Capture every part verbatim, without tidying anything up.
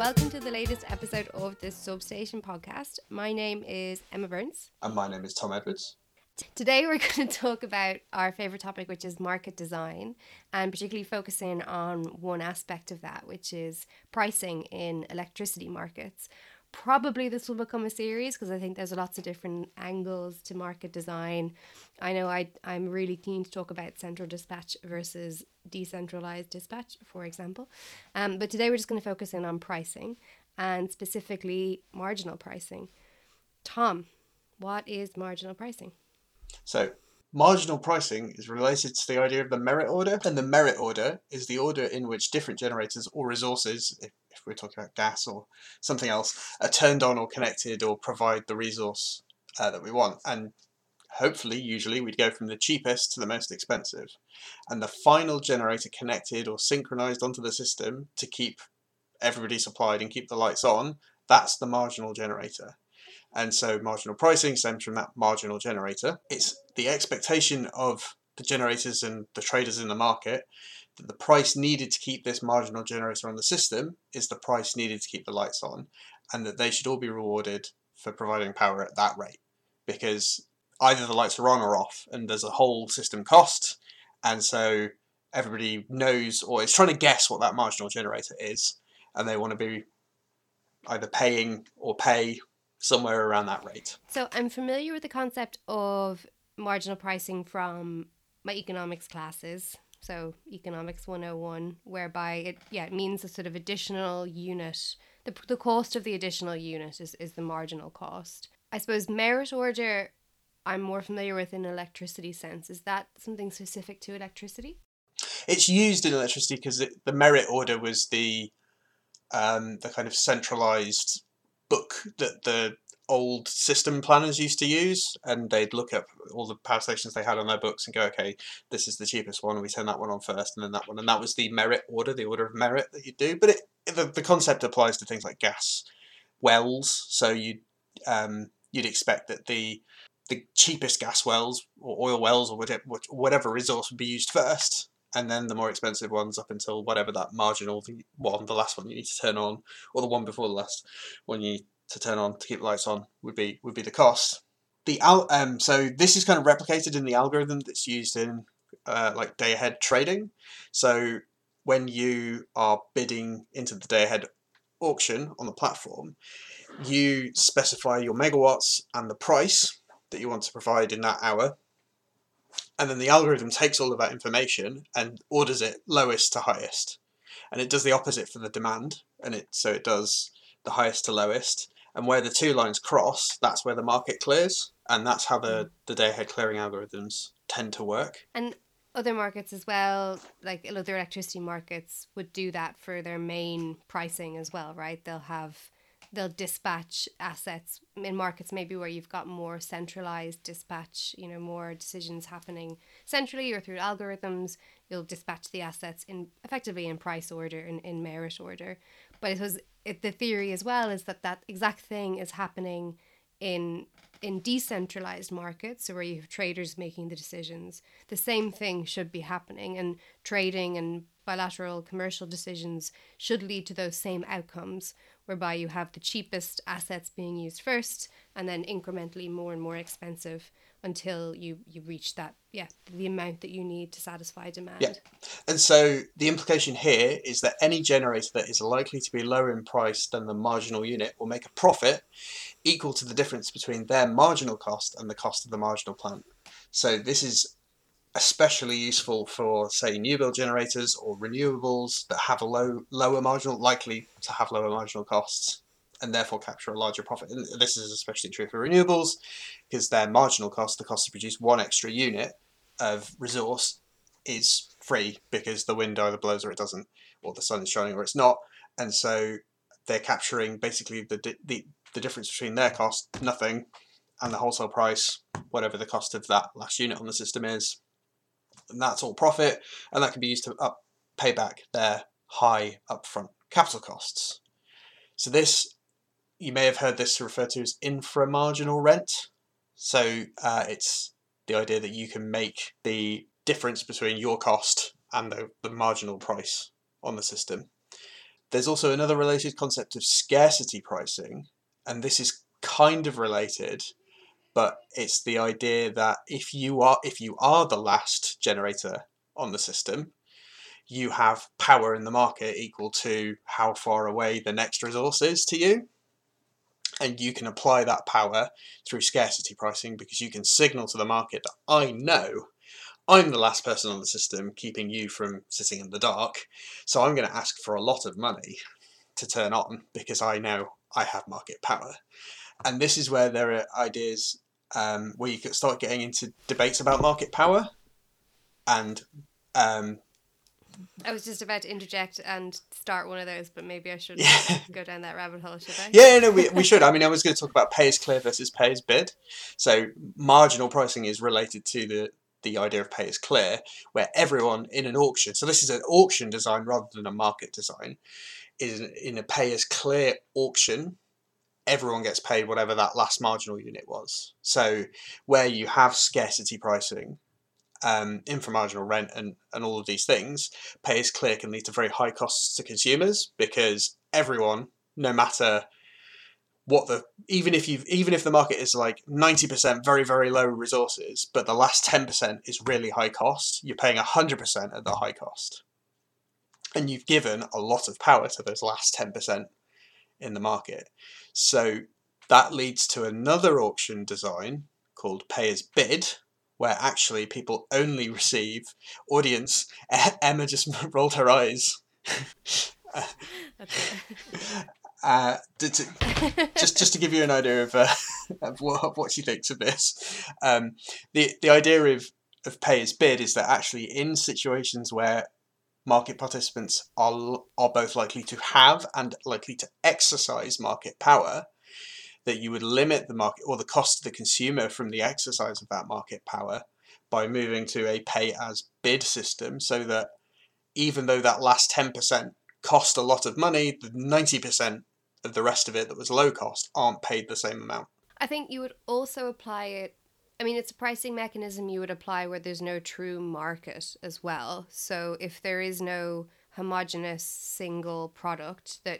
welcome to the latest episode of the Substation podcast. My name is Emma Burns. And my name is Tom Edwards. Today we're going to talk about our favourite topic, which is market design, and particularly focusing on one aspect of that, which is pricing in electricity markets. Probably this will become a series because I think there's lots of different angles to market design. I know I, I'm really keen to talk about central dispatch versus decentralized dispatch, for example. Um, but today we're just going to focus in on pricing and specifically marginal pricing. Tom, what is marginal pricing? So, marginal pricing is related to the idea of the merit order, and the merit order is the order in which different generators or resources, if, if we're talking about gas or something else, are turned on or connected or provide the resource uh, that we want. And hopefully, usually, we'd go from the cheapest to the most expensive. And the final generator connected or synchronized onto the system to keep everybody supplied and keep the lights on, that's the marginal generator. And so marginal pricing stems from that marginal generator. It's the expectation of the generators and the traders in the market that the price needed to keep this marginal generator on the system is the price needed to keep the lights on, and that they should all be rewarded for providing power at that rate, because either the lights are on or off, and there's a whole system cost, and so everybody knows or is trying to guess what that marginal generator is, and they want to be either paying or pay somewhere around that rate. So I'm familiar with the concept of marginal pricing from my economics classes. So economics one oh one, whereby it yeah it means a sort of additional unit. The, the cost of the additional unit is, is the marginal cost. I suppose merit order I'm more familiar with in electricity sense. Is that something specific to electricity? It's used in electricity because the merit order was the um, the kind of centralised book that the old system planners used to use, and they'd look up all the power stations they had on their books and go, okay, this is the cheapest one, we turn that one on first and then that one, and that was the merit order, the order of merit that you do. But it, the, the concept applies to things like gas wells, so you'd, um, you'd expect that the the cheapest gas wells or oil wells or whatever, whatever resource would be used first, and then the more expensive ones up until whatever that marginal one, the last one you need to turn on, or the one before the last one you need to turn on to keep the lights on would be would be the cost. The al- um so this is kind of replicated in the algorithm that's used in uh, like day ahead trading. So when you are bidding into the day ahead auction on the platform, you specify your megawatts and the price that you want to provide in that hour, and then the algorithm takes all of that information and orders it lowest to highest, and it does the opposite for the demand, and it so it does the highest to lowest, and where the two lines cross, that's where the market clears, and that's how the, the day ahead clearing algorithms tend to work. And other markets as well, like other electricity markets, would do that for their main pricing as well, right? They'll have they'll dispatch assets in markets maybe where you've got more centralized dispatch, you know, more decisions happening centrally or through algorithms. You'll dispatch the assets in effectively in price order and in, in merit order. But it was it, the theory as well is that that exact thing is happening in in decentralized markets, so where you have traders making the decisions. The same thing should be happening, and trading and bilateral commercial decisions should lead to those same outcomes, whereby you have the cheapest assets being used first and then incrementally more and more expensive until you, you reach that, yeah, the amount that you need to satisfy demand. Yeah. And so the implication here is that any generator that is likely to be lower in price than the marginal unit will make a profit equal to the difference between their marginal cost and the cost of the marginal plant. So this is especially useful for, say, new build generators or renewables that have a low, lower marginal, likely to have lower marginal costs, and therefore capture a larger profit. And this is especially true for renewables, because their marginal cost, the cost to produce one extra unit of resource, is free because the wind either blows or it doesn't, or the sun is shining or it's not. And so they're capturing basically the the, the difference between their cost, nothing, and the wholesale price, whatever the cost of that last unit on the system is. And that's all profit, and that can be used to up pay back their high upfront capital costs. So this, you may have heard this referred to as inframarginal rent. So uh, it's the idea that you can make the difference between your cost and the, the marginal price on the system. There's also another related concept of scarcity pricing, and this is kind of related, but it's the idea that if you are if you are the last generator on the system, you have power in the market equal to how far away the next resource is to you. And you can apply that power through scarcity pricing, because you can signal to the market that I know I'm the last person on the system keeping you from sitting in the dark, so I'm going to ask for a lot of money to turn on because I know I have market power. And this is where there are ideas um, where you could start getting into debates about market power. And um, I was just about to interject and start one of those, but maybe I shouldn't yeah, go down that rabbit hole, should I? yeah, no, we, we should. I mean, I was going to talk about pay as clear versus pay as bid. So marginal pricing is related to the the idea of pay as clear, where everyone in an auction, so this is an auction design rather than a market design, is in a pay as clear auction, everyone gets paid whatever that last marginal unit was. So where you have scarcity pricing, um, inframarginal rent and, and all of these things, pay as clear can lead to very high costs to consumers, because everyone, no matter what the, even if you've, even if the market is like ninety percent very, very low resources, but the last ten percent is really high cost, you're paying one hundred percent at the high cost. And you've given a lot of power to those last ten percent in the market. So that leads to another auction design called pay as bid, where actually people only receive, audience, Emma just rolled her eyes. That's it. Uh, to, to, just just to give you an idea of, uh, of, what, of what she thinks of this, um, the the idea of, of pay as bid is that actually in situations where market participants are are both likely to have and likely to exercise market power, that you would limit the market or the cost to the consumer from the exercise of that market power by moving to a pay as bid system, so that even though that last ten percent cost a lot of money, the ninety percent of the rest of it that was low cost aren't paid the same amount. I think you would also apply it, I mean, it's a pricing mechanism you would apply where there's no true market as well. So if there is no homogenous single product that...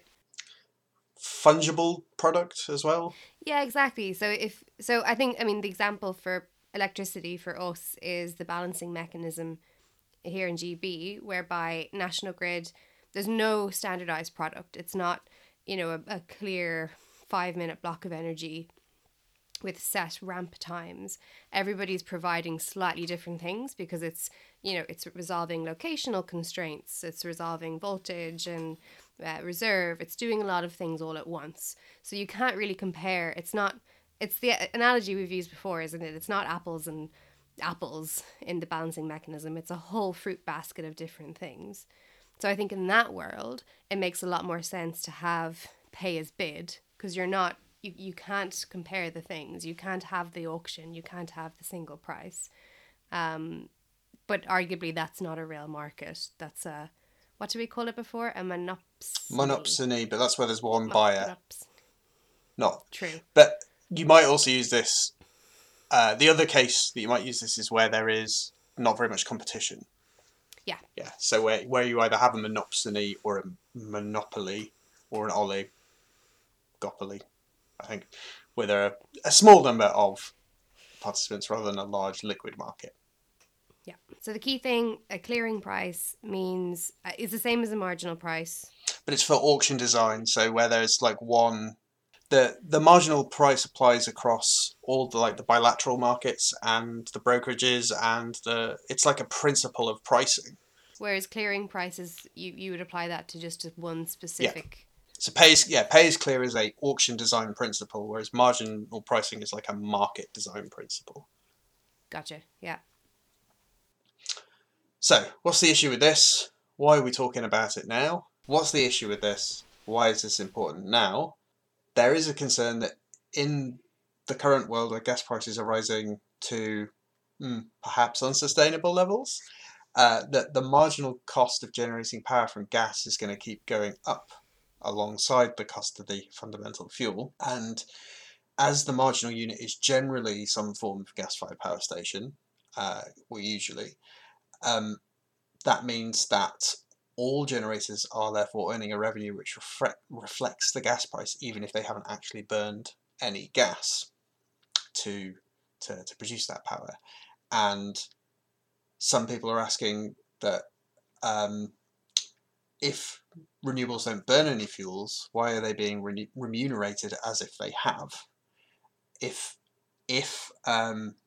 Fungible product as well? Yeah, exactly. So if, so I think, I mean, the example for electricity for us is the balancing mechanism here in G B, whereby National Grid, there's no standardized product. It's not, you know, a, a clear five minute block of energy with set ramp times. Everybody's providing slightly different things because it's, you know, it's resolving locational constraints, it's resolving voltage and uh, reserve, it's doing a lot of things all at once. So you can't really compare. It's not, it's the analogy we've used before, isn't it? It's not apples and apples in the balancing mechanism. It's a whole fruit basket of different things. So I think in that world, it makes a lot more sense to have pay as bid, because you're not, you, you can't compare the things. You can't have the auction. You can't have the single price. Um, but arguably that's not a real market. That's a, what do we call it before? A monopsony. Monopsony, but that's where there's one buyer. Monops- Not True. But you might also use this, uh, the other case that you might use this is where there is not very much competition. Yeah. Yeah. So where where you either have a monopsony or a monopoly or an oligopoly, I think, where there are a small number of participants rather than a large liquid market. Yeah. So the key thing, a clearing price means uh, is the same as a marginal price. But it's for auction design, so where there's like one, the the marginal price applies across all the like the bilateral markets and the brokerages, and the it's like a principle of pricing. Whereas clearing prices, you, you would apply that to just one specific. Yeah. So pay is, yeah, pay as clear is a auction design principle, whereas marginal pricing is like a market design principle. Gotcha. Yeah. So what's the issue with this? Why are we talking about it now? What's the issue with this? Why is this important now? There is a concern that in the current world where gas prices are rising to mm, perhaps unsustainable levels, uh, that the marginal cost of generating power from gas is going to keep going up alongside the cost of the fundamental fuel. And as the marginal unit is generally some form of gas-fired power station, uh, or usually, um, that means that all generators are therefore earning a revenue which reflect, reflects the gas price, even if they haven't actually burned any gas to, to, to produce that power. And some people are asking that um, if renewables don't burn any fuels, why are they being re- remunerated as if they have? If, if um,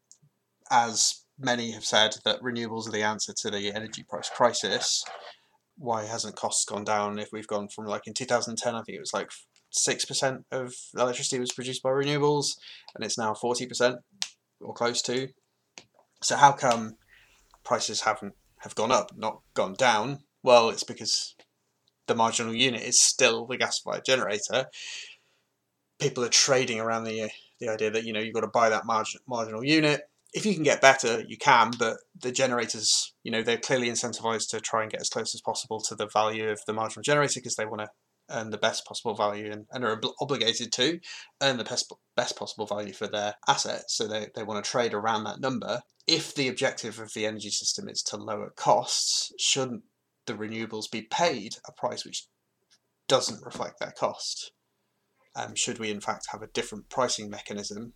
as many have said, that renewables are the answer to the energy price crisis, why hasn't costs gone down if we've gone from, like in two thousand ten, I think it was like six percent of electricity was produced by renewables, and it's now forty percent or close to. So how come prices haven't have gone up, not gone down? Well, it's because the marginal unit is still the gas-fired generator. People are trading around the the idea that, you know, you've got to buy that margin, marginal unit. If you can get better, you can, but the generators, you know, they're clearly incentivized to try and get as close as possible to the value of the marginal generator, because they want to earn the best possible value, and, and are ob- obligated to earn the best, best possible value for their assets. So they, they want to trade around that number. If the objective of the energy system is to lower costs, shouldn't the renewables be paid a price which doesn't reflect their cost? Um, should we in fact have a different pricing mechanism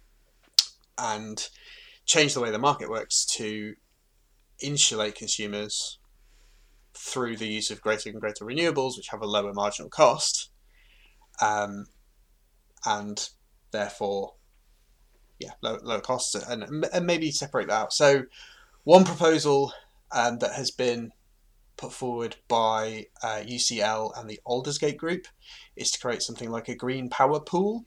and change the way the market works to insulate consumers through the use of greater and greater renewables, which have a lower marginal cost, um, and therefore, yeah, low, lower costs, and, and maybe separate that out. So one proposal um, that has been put forward by uh, U C L and the Aldersgate Group is to create something like a green power pool,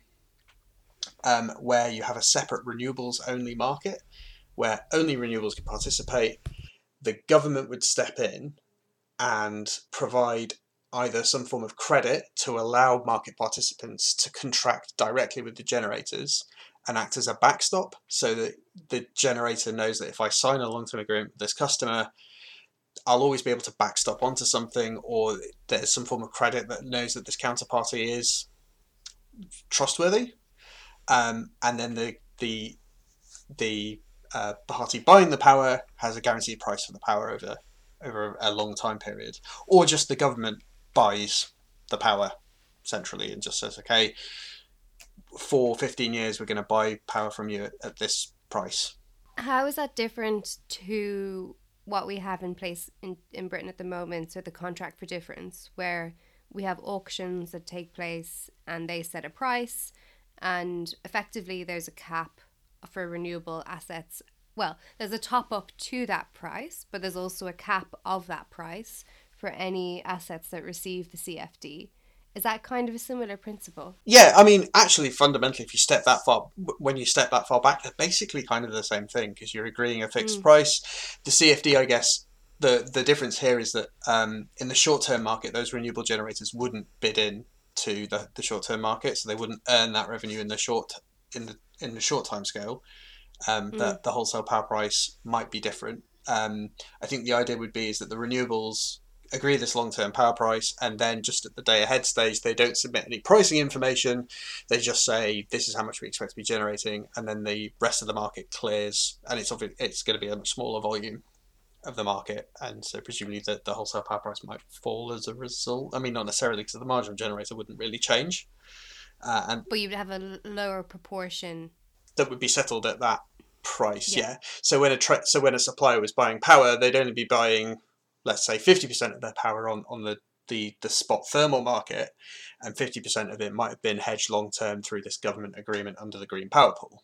um, where you have a separate renewables only market, where only renewables can participate. The government would step in and provide either some form of credit to allow market participants to contract directly with the generators and act as a backstop, so that the generator knows that if I sign a long-term agreement with this customer, I'll always be able to backstop onto something, or there's some form of credit that knows that this counterparty is trustworthy. Um, and then the the the uh, party buying the power has a guaranteed price for the power over over a long time period, or just the government buys the power centrally and just says, okay, for fifteen years we're going to buy power from you at, at this price. How is that different to what we have in place in, in Britain at the moment, so the contract for difference, where we have auctions that take place and they set a price, and effectively there's a cap for renewable assets. Well, there's a top up to that price, but there's also a cap of that price for any assets that receive the C F D. Is that kind of a similar principle? Yeah, I mean, actually, fundamentally, if you step that far, when you step that far back, they're basically kind of the same thing, because you're agreeing a fixed mm. price. The C F D, I guess, the the difference here is that um, in the short term market, those renewable generators wouldn't bid in to the, the short term market, so they wouldn't earn that revenue in the short in the in the short time scale. Um, mm. That the wholesale power price might be different. Um, I think the idea would be is that the renewables agree this long-term power price, and then just at the day ahead stage they don't submit any pricing information. They just say this is how much we expect to be generating, and then the rest of the market clears, and it's obviously it's going to be a much smaller volume of the market, and so presumably the, the wholesale power price might fall as a result. I mean, not necessarily, because the marginal generator wouldn't really change, uh, and but you'd have a lower proportion that would be settled at that price. Yeah, yeah. So when a tra- so when a supplier was buying power, they'd only be buying, let's say, fifty percent of their power on, on the, the, the spot thermal market, and fifty percent of it might have been hedged long term through this government agreement under the Green Power Pool.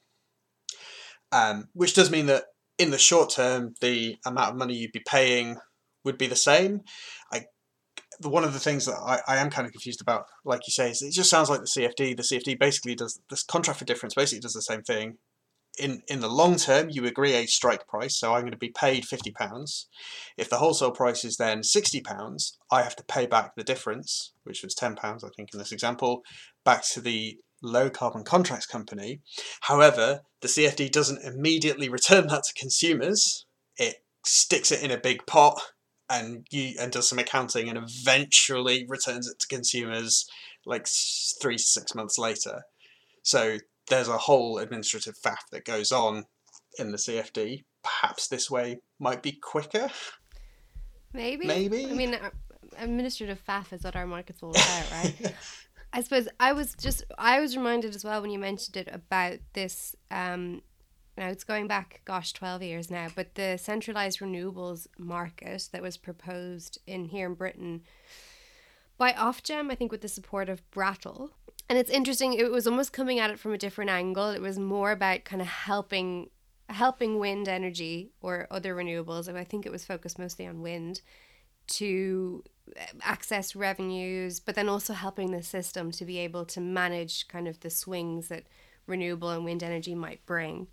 Um, which does mean that in the short term, the amount of money you'd be paying would be the same. I, one of the things that I, I am kind of confused about, like you say, is it just sounds like the C F D. The C F D basically does, this contract for difference basically does the same thing. In in the long term, you agree a strike price, so I'm going to be paid fifty pounds. If the wholesale price is then sixty pounds, I have to pay back the difference, which was ten pounds, I think, in this example, back to the low carbon contracts company. However, the C F D doesn't immediately return that to consumers. It sticks it in a big pot and you and does some accounting and eventually returns it to consumers like three to six months later. So there's a whole administrative faff that goes on in the C F D. Perhaps this way might be quicker. Maybe. Maybe. I mean, uh, administrative faff is what our markets all about, right? I suppose I was just I was reminded as well when you mentioned it about this. Um, now it's going back, gosh, twelve years now, but the centralized renewables market that was proposed in here in Britain by Ofgem, I think, with the support of Brattle. And it's interesting. It was almost coming at it from a different angle. It was more about kind of helping helping wind energy or other renewables, and I think it was focused mostly on wind, to access revenues, but then also helping the system to be able to manage kind of the swings that renewable and wind energy might bring.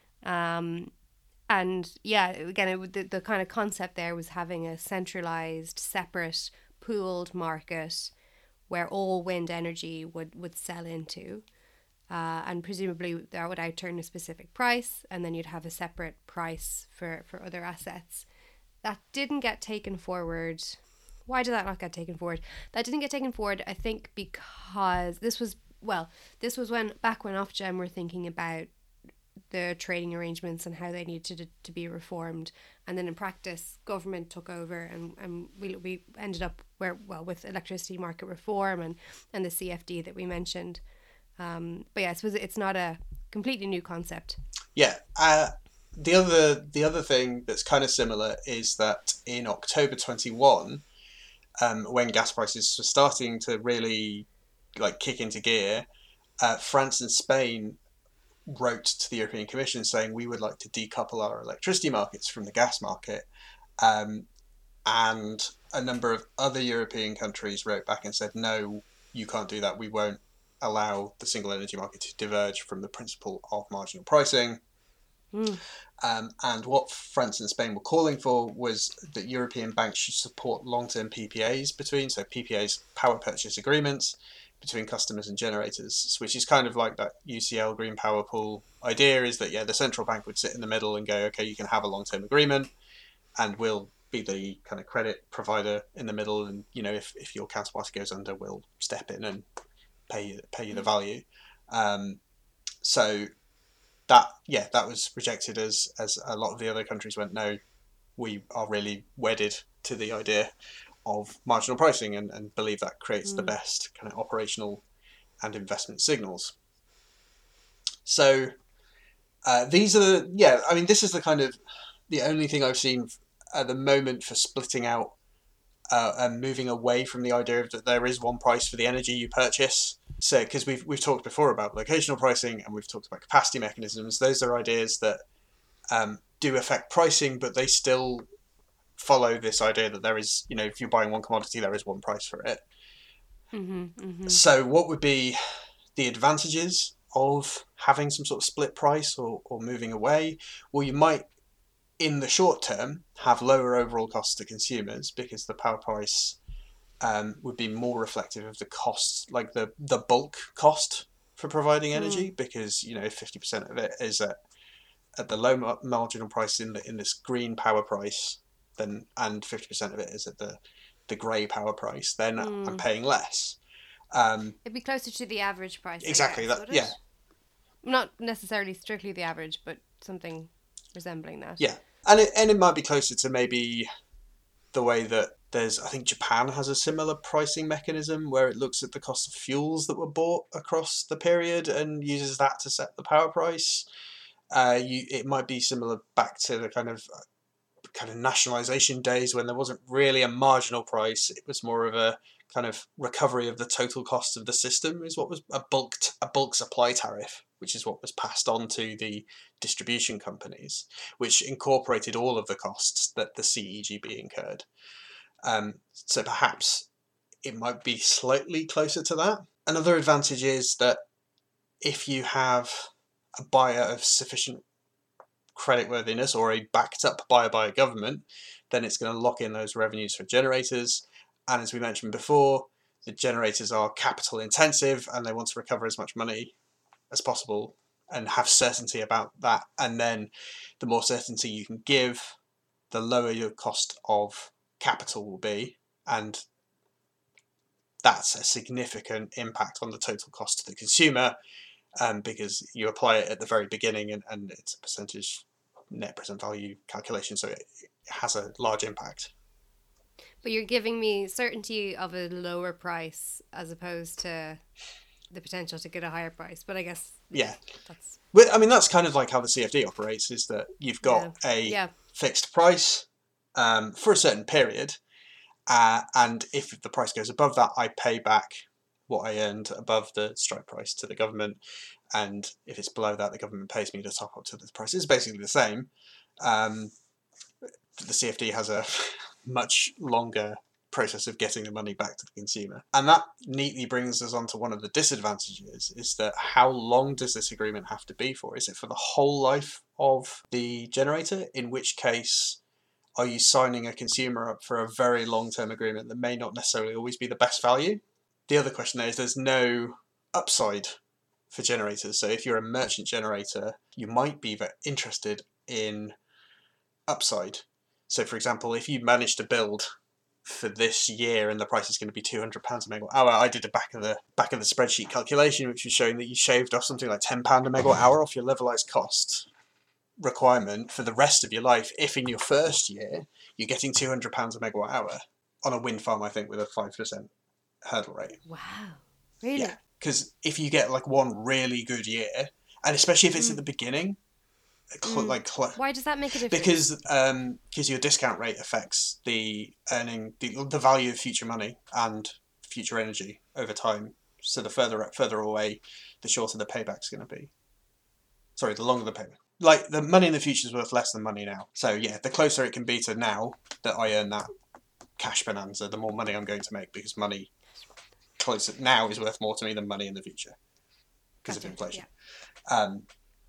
Um, and yeah, again, it, the, the kind of concept there was having a centralized, separate, pooled market where all wind energy would, would sell into. Uh, and presumably that would outturn a specific price, and then you'd have a separate price for, for other assets. That didn't get taken forward. Why did that not get taken forward? That didn't get taken forward, I think, because this was, well, this was when back when Ofgem were thinking about the trading arrangements and how they needed to, to be reformed. And then in practice, government took over, and, and we we ended up where, well, with electricity market reform and, and the C F D that we mentioned. Um, but yeah, I suppose it's not a completely new concept. Yeah. Uh, the other the other thing that's kind of similar is that in October twenty-one, um, when gas prices were starting to really like kick into gear, uh, France and Spain wrote to the European Commission saying we would like to decouple our electricity markets from the gas market. Um, and a number of other European countries wrote back and said, no, you can't do that. We won't allow the single energy market to diverge from the principle of marginal pricing. Mm. Um, and what France and Spain were calling for was that European banks should support long-term P P As between, so P P As, power purchase agreements, between customers and generators, which is kind of like that U C L Green Power Pool idea, is that, yeah, the central bank would sit in the middle and go, okay, you can have a long-term agreement, and we'll be the kind of credit provider in the middle, and, you know, if, if your counterparty goes under, we'll step in and pay you, pay you the value. Um, so that, yeah, that was rejected as, as a lot of the other countries went, no, we are really wedded to the idea of marginal pricing and, and believe that creates mm. the best kind of operational and investment signals. So uh, these are the, yeah, I mean, this is the kind of the only thing I've seen at the moment for splitting out uh, and moving away from the idea of that there is one price for the energy you purchase. So, because we've we've talked before about locational pricing and we've talked about capacity mechanisms. Those are ideas that um, do affect pricing, but they still follow this idea that there is, you know, if you're buying one commodity, there is one price for it. Mm-hmm, mm-hmm. So what would be the advantages of having some sort of split price or, or moving away? Well, you might, in the short term, have lower overall costs to consumers because the power price um, would be more reflective of the cost, like the, the bulk cost for providing energy, mm. because, you know, if fifty percent of it is at, at the low marginal price in the, in this green power price, then and fifty percent of it is at the, the grey power price, then mm. I'm paying less. Um, It'd be closer to the average price. Exactly, guess, that, yeah. Not necessarily strictly the average, but something resembling that. Yeah, and it, and it might be closer to maybe the way that there's, I think Japan has a similar pricing mechanism where it looks at the cost of fuels that were bought across the period and uses that to set the power price. Uh, you, it might be similar back to the kind of kind of nationalisation days when there wasn't really a marginal price. It was more of a kind of recovery of the total cost of the system, is what was a bulk t- a bulk supply tariff, which is what was passed on to the distribution companies, which incorporated all of the costs that the C E G B incurred. Um, so perhaps it might be slightly closer to that. Another advantage is that if you have a buyer of sufficient creditworthiness or a backed up buyer by a government, then it's going to lock in those revenues for generators. And as we mentioned before, the generators are capital intensive and they want to recover as much money as possible and have certainty about that. And then the more certainty you can give, the lower your cost of capital will be. And that's a significant impact on the total cost to the consumer, um, because you apply it at the very beginning and, and it's a percentage net present value calculation. So it, it has a large impact. But you're giving me certainty of a lower price as opposed to the potential to get a higher price. But I guess Yeah. that's Well, I mean, that's kind of like how the C F D operates, is that you've got yeah. a Yeah. fixed price um, for a certain period. Uh, and if the price goes above that, I pay back what I earned above the strike price to the government. And if it's below that, the government pays me to top up to the price. It's basically the same. Um, the C F D has a much longer process of getting the money back to the consumer. And that neatly brings us on to one of the disadvantages, is that how long does this agreement have to be for? Is it for the whole life of the generator? In which case, are you signing a consumer up for a very long-term agreement that may not necessarily always be the best value? The other question there is there's no upside for generators. So if you're a merchant generator, you might be interested in upside. So for example, if you manage to build for this year and the price is going to be two hundred pounds a megawatt hour, I did a back of the back of the spreadsheet calculation which was showing that you shaved off something like ten pounds a megawatt hour off your levelized cost requirement for the rest of your life. If in your first year you're getting two hundred pounds a megawatt hour on a wind farm, I think with a five percent hurdle rate. Wow. Really? Yeah, because if you get like one really good year, and especially if it's mm. at the beginning, cl- mm. like cl- why does that make a difference? Because um, because your discount rate affects the earning, the, the value of future money and future energy over time. So the further further away, the shorter the payback's going to be. Sorry, the longer the payback. Like the money in the future is worth less than money now. So yeah, the closer it can be to now that I earn that cash bonanza, the more money I'm going to make, because money closer now is worth more to me than money in the future because gotcha. of inflation. Yeah. Um,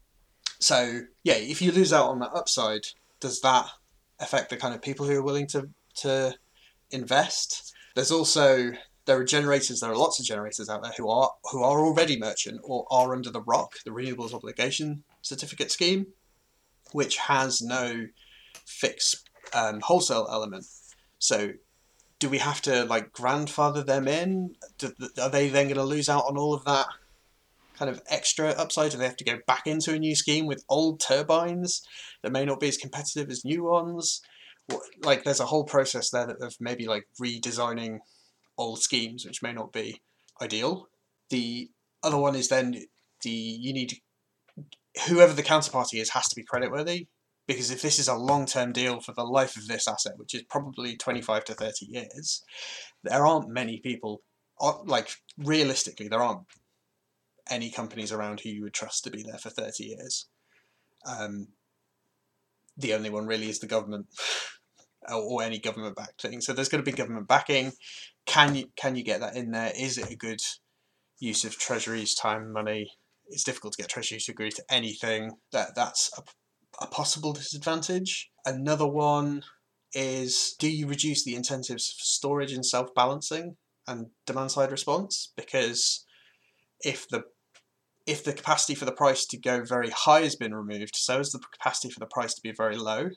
so yeah, if you lose out on that upside, does that affect the kind of people who are willing to to invest? There's also there are generators. There are lots of generators out there who are who are already merchant or are under the R O C, the Renewables Obligation Certificate Scheme, which has no fixed um, wholesale element. So do we have to like grandfather them in? Do, are they then going to lose out on all of that kind of extra upside? Do they have to go back into a new scheme with old turbines that may not be as competitive as new ones? Like there's a whole process there of maybe like redesigning old schemes, which may not be ideal. The other one is then the you need whoever the counterparty is has to be creditworthy, because if this is a long-term deal for the life of this asset, which is probably twenty-five to thirty years, there aren't many people, like realistically, there aren't any companies around who you would trust to be there for thirty years. Um, the only one really is the government or any government-backed thing. So there's going to be government backing. Can you can you get that in there? Is it a good use of Treasury's time, money? It's difficult to get Treasury to agree to anything. That that's a, a possible disadvantage. Another one is, do you reduce the incentives for storage and self-balancing and demand-side response? Because if the if the capacity for the price to go very high has been removed, so is the capacity for the price to be very low.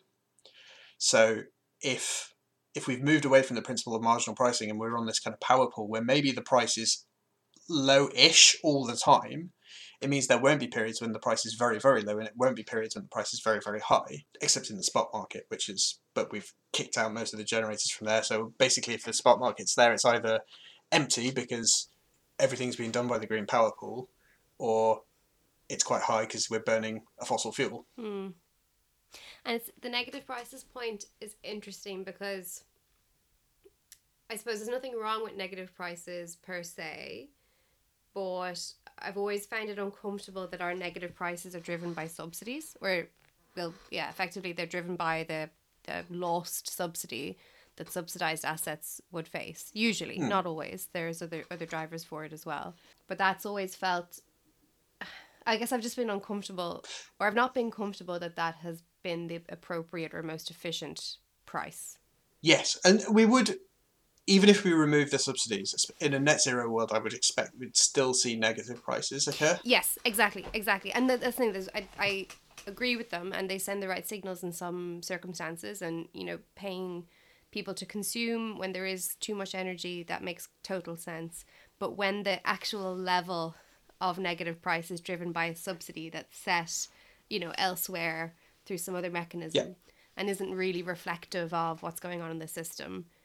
So if if we've moved away from the principle of marginal pricing and we're on this kind of power pool where maybe the price is low-ish all the time, it means there won't be periods when the price is very, very low, and it won't be periods when the price is very, very high, except in the spot market, which is, but we've kicked out most of the generators from there. So basically, if the spot market's there, it's either empty because everything's being done by the green power pool, or it's quite high because we're burning a fossil fuel. Hmm. And it's, the negative prices point is interesting because I suppose there's nothing wrong with negative prices per se, but I've always found it uncomfortable that our negative prices are driven by subsidies, or, well, yeah, effectively they're driven by the, the lost subsidy that subsidised assets would face. Usually, mm. not always. There's other other drivers for it as well. But that's always felt, I guess I've just been uncomfortable, or I've not been comfortable that that has been the appropriate or most efficient price. Yes, and we would, even if we remove the subsidies, in a net zero world, I would expect we'd still see negative prices occur. Yes, exactly, exactly. And the, the thing is, I, I agree with them, and they send the right signals in some circumstances, and, you know, paying people to consume when there is too much energy, that makes total sense. But when the actual level of negative price is driven by a subsidy that's set, you know, elsewhere through some other mechanism, yeah. and isn't really reflective of what's going on in the system,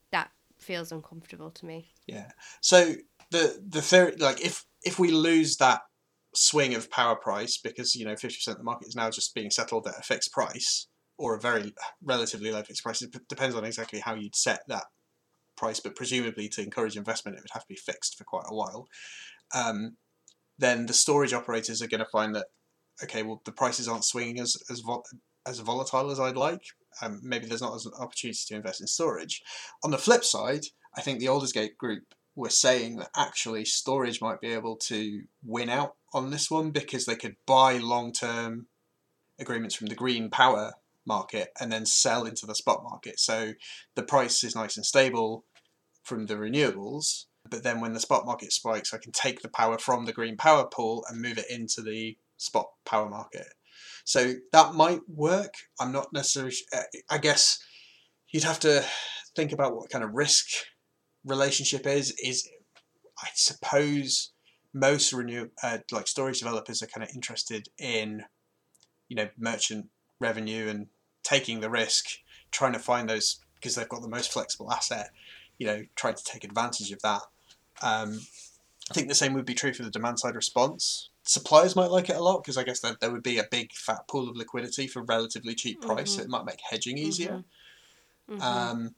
that feels uncomfortable to me. Yeah. So the the theory, like if if we lose that swing of power price because, you know, fifty percent of the market is now just being settled at a fixed price or a very relatively low fixed price, it depends on exactly how you'd set that price, but presumably to encourage investment it would have to be fixed for quite a while. Um, then the storage operators are going to find that, okay, well, the prices aren't swinging as as, vol- as volatile as I'd like. Um, maybe there's not as an opportunity to invest in storage. On the flip side, I think the Aldersgate Group were saying that actually storage might be able to win out on this one because they could buy long-term agreements from the green power market and then sell into the spot market. So the price is nice and stable from the renewables, but then when the spot market spikes, I can take the power from the green power pool and move it into the spot power market. So that might work. I'm not necessarily, I guess you'd have to think about what kind of risk relationship is. Is I suppose most renew uh, like storage developers are kind of interested in, you know, merchant revenue and taking the risk, trying to find those because they've got the most flexible asset, you know, trying to take advantage of that. Um, I think the same would be true for the demand side response. Suppliers might like it a lot because I guess there, there would be a big fat pool of liquidity for relatively cheap price, mm-hmm. so it might make hedging easier. Mm-hmm. Um,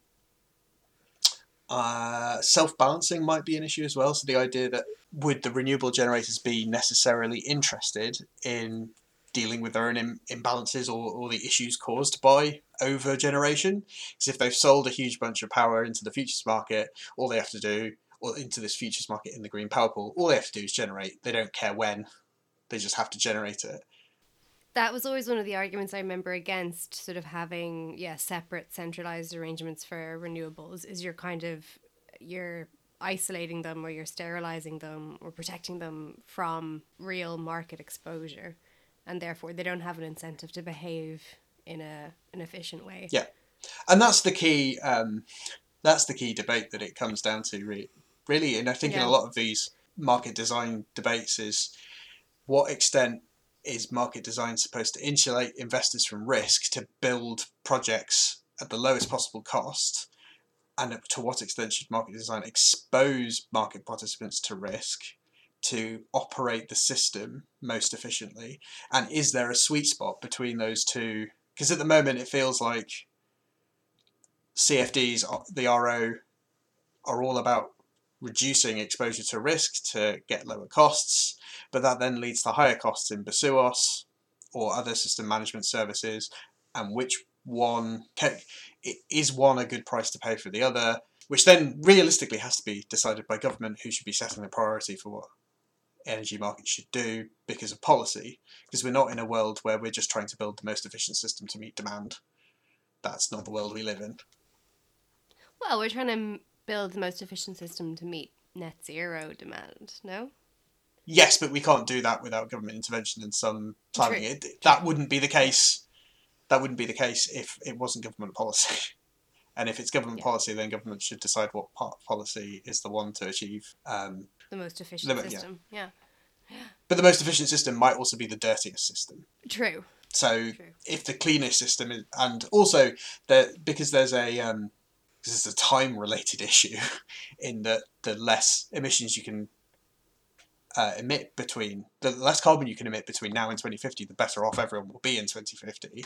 uh, self-balancing might be an issue as well. So the idea that would the renewable generators be necessarily interested in dealing with their own im- imbalances or, or the issues caused by over generation? Because if they've sold a huge bunch of power into the futures market, all they have to do, or into this futures market in the green power pool, all they have to do is generate. They don't care when, they just have to generate it. That was always one of the arguments I remember against sort of having, yeah, separate centralized arrangements for renewables is you're kind of, you're isolating them or you're sterilizing them or protecting them from real market exposure. And therefore they don't have an incentive to behave in a an efficient way. Yeah. And that's the key, um, that's the key debate that it comes down to, really. really. And I think yeah. in a lot of these market design debates is what extent is market design supposed to insulate investors from risk to build projects at the lowest possible cost? And to what extent should market design expose market participants to risk to operate the system most efficiently? And is there a sweet spot between those two? Because at the moment it feels like C F Ds, the R O, are all about reducing exposure to risk to get lower costs, but that then leads to higher costs in BSUOS or other system management services. And which one can, is one a good price to pay for the other, which then realistically has to be decided by government, who should be setting the priority for what energy markets should do because of policy, because we're not in a world where we're just trying to build the most efficient system to meet demand. That's not the world we live in. Well, we're trying to build the most efficient system to meet net zero demand, no? Yes, but we can't do that without government intervention and some planning. It, that wouldn't be the case. That wouldn't be the case if it wasn't government policy. And if it's government yeah. policy, then government should decide what part of policy is the one to achieve um, the most efficient the, system. Yeah. yeah. But the most efficient system might also be the dirtiest system. True. So True. if the cleanest system is, and also there because there's a um, this is a time-related issue in that the less emissions you can uh, emit between, the less carbon you can emit between now and twenty fifty, the better off everyone will be in twenty fifty.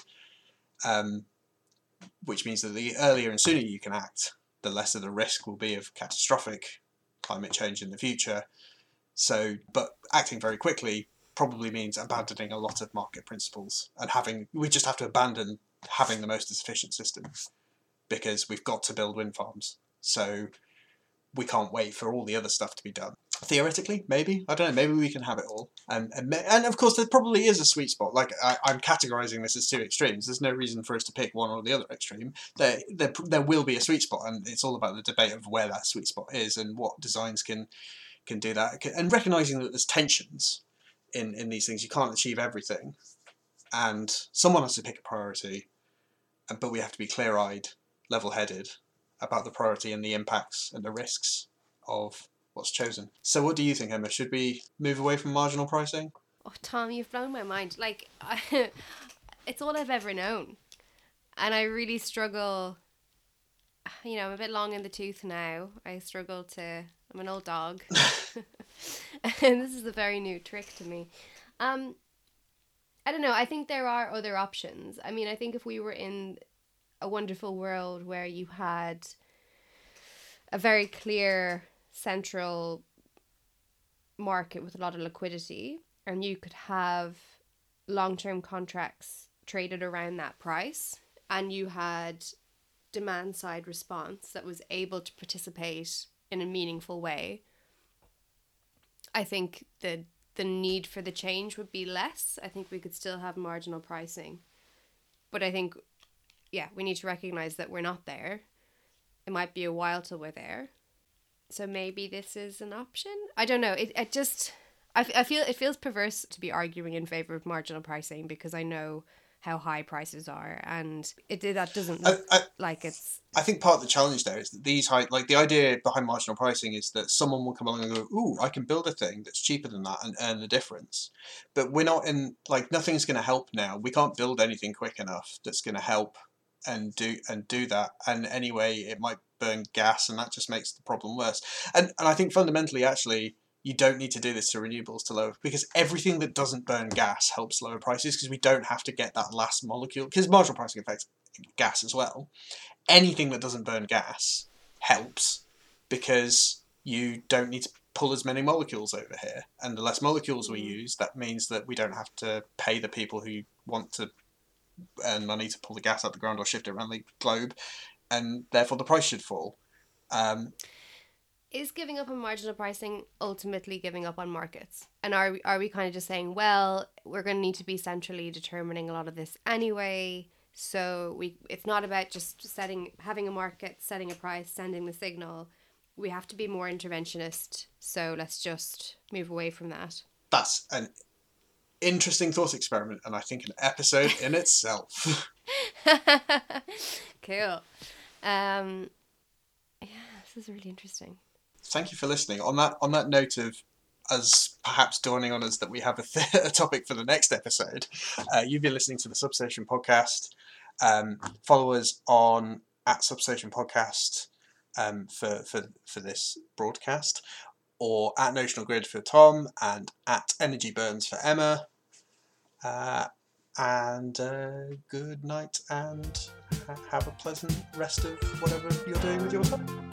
Um, which means that the earlier and sooner you can act, the lesser the risk will be of catastrophic climate change in the future. So, but acting very quickly probably means abandoning a lot of market principles and having, we just have to abandon having the most efficient system because we've got to build wind farms. So we can't wait for all the other stuff to be done. Theoretically, maybe. I don't know. Maybe we can have it all. And and, and of course, there probably is a sweet spot. Like, I, I'm categorising this as two extremes. There's no reason for us to pick one or the other extreme. There, there, there will be a sweet spot, and it's all about the debate of where that sweet spot is and what designs can can do that. And recognising that there's tensions in, in these things. You can't achieve everything. And someone has to pick a priority, but we have to be clear-eyed, level-headed about the priority and the impacts and the risks of what's chosen. So what do you think, Emma? Should we move away from marginal pricing? Oh, Tom, you've blown my mind. Like, I, it's all I've ever known. And I really struggle you know, I'm a bit long in the tooth now. I struggle to, I'm an old dog. And this is a very new trick to me. Um, I don't know. I think there are other options. I mean, I think if we were in a wonderful world where you had a very clear central market with a lot of liquidity, and you could have long-term contracts traded around that price, and you had demand side response that was able to participate in a meaningful way, I think the the need for the change would be less. I think we could still have marginal pricing. But I think, yeah, we need to recognize that we're not there. It might be a while till we're there. So maybe this is an option. I don't know. It, it just, I, I feel, it feels perverse to be arguing in favor of marginal pricing because I know how high prices are, and it that doesn't look I, I, like it's... I think part of the challenge there is that these high, like the idea behind marginal pricing is that someone will come along and go, ooh, I can build a thing that's cheaper than that and earn the difference. But we're not in, like, nothing's going to help now. We can't build anything quick enough that's going to help and do and do that. And anyway, it might burn gas, and that just makes the problem worse. And and I think fundamentally, actually, you don't need to do this to renewables to lower, because everything that doesn't burn gas helps lower prices, because we don't have to get that last molecule, because marginal pricing affects gas as well. Anything that doesn't burn gas helps, because you don't need to pull as many molecules over here, and the less molecules we use, that means that we don't have to pay the people who want to earn money to pull the gas out of the ground or shift it around the globe, and therefore the price should fall. Um, Is giving up on marginal pricing ultimately giving up on markets? And are we, are we kind of just saying, well, we're going to need to be centrally determining a lot of this anyway, so we it's not about just setting having a market, setting a price, sending the signal. We have to be more interventionist, so let's just move away from that. That's an interesting thought experiment, and I think an episode in itself. Cool. Um, yeah, this is really interesting. Thank you for listening. On that on that note of us perhaps dawning on us that we have a, th- a topic for the next episode, uh, you've been listening to the Substation Podcast. Um, follow us on at Substation Podcast um, for, for, for this broadcast, or at Notional Grid for Tom, and at Energy Burns for Emma. Uh, and uh, good night, and ha- have a pleasant rest of whatever you're doing with your time.